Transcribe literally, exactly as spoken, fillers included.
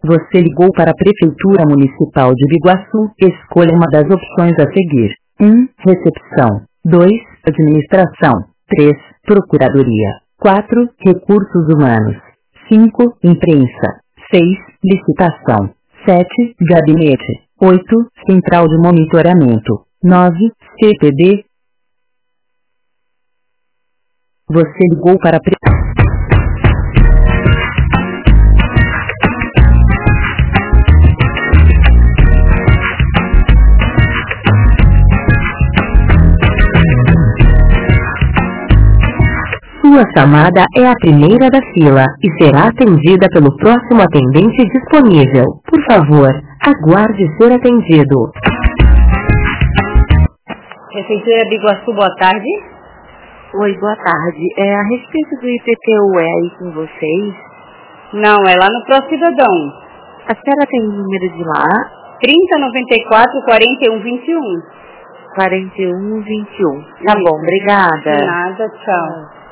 Você ligou para a Prefeitura Municipal de Biguaçu. Escolha uma das opções a seguir. um. Recepção. dois. Administração. três. Procuradoria. quatro. Recursos humanos. cinco. Imprensa. seis. Licitação. sete. Gabinete. oito. Central de monitoramento. nove. C P D. Você ligou para a pre... Sua chamada é a primeira da fila e será atendida pelo próximo atendente disponível. Por favor, aguarde ser atendido. Prefeitura de Biguaçu, boa tarde. Oi, boa tarde. É a respeito do I P T U, é aí com vocês? Não, é lá no Pró-Cidadão. A senhora tem o número de lá? trinta, noventa e quatro, quarenta e um, vinte e um. quarenta e um, vinte e um. Tá bom, obrigada. De nada, tchau.